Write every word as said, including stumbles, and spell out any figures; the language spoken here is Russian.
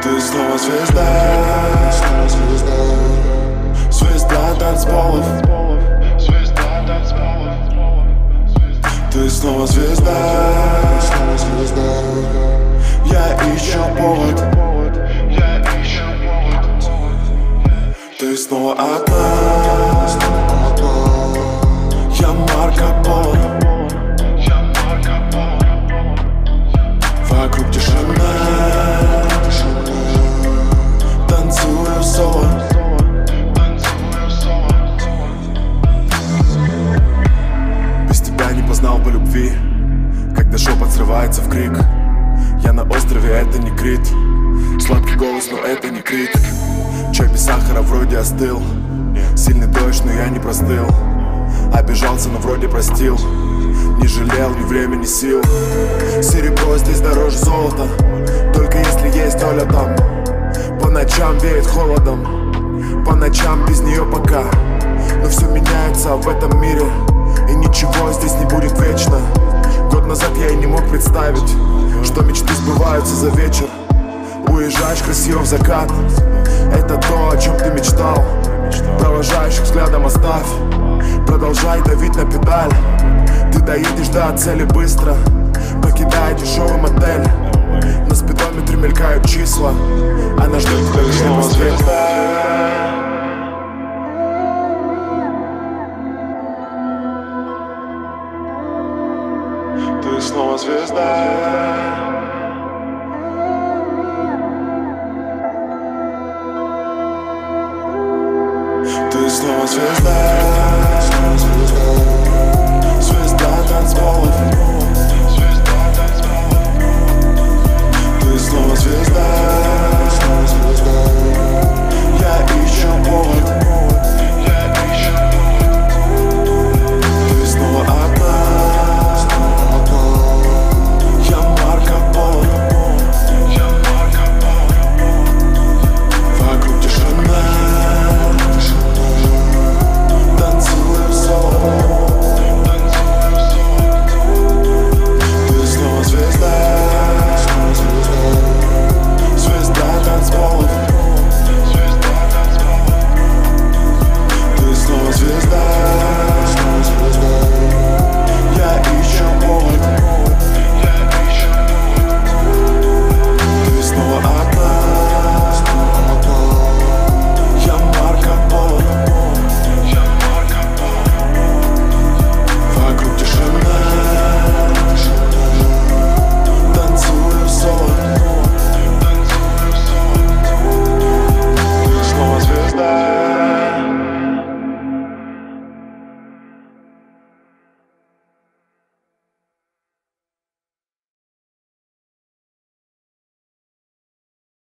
Ты снова звезда, звезда танцполов. Ты снова звезда, я ищу повод. Ты снова одна, я Марко Поло. Вокруг тишина, танцую соло. Без тебя не познал бы любви, когда шепот срывается в крик. Я на острове, это не Крит. Сладкий голос, но это не крик. Чай без сахара вроде остыл. Сильный дождь, но я не простыл. Обижался, но вроде простил. Не жалел ни времени, ни сил. Серебро здесь дороже золота, только если есть доля там. По ночам веет холодом, по ночам без нее пока. Но все меняется в этом мире, и ничего здесь не будет вечно. Год назад я и не мог представить, что мечты сбываются за вечер. Уезжаешь красиво в закат, это то, о чем ты мечтал. Провожающих взглядом оставь, продолжай давить на педаль. Ты доедешь до цели быстро, покидая дешевый мотель. На спидометре мелькают числа, она ждет тебя где постель. Ты снова звезда, ты снова звезда.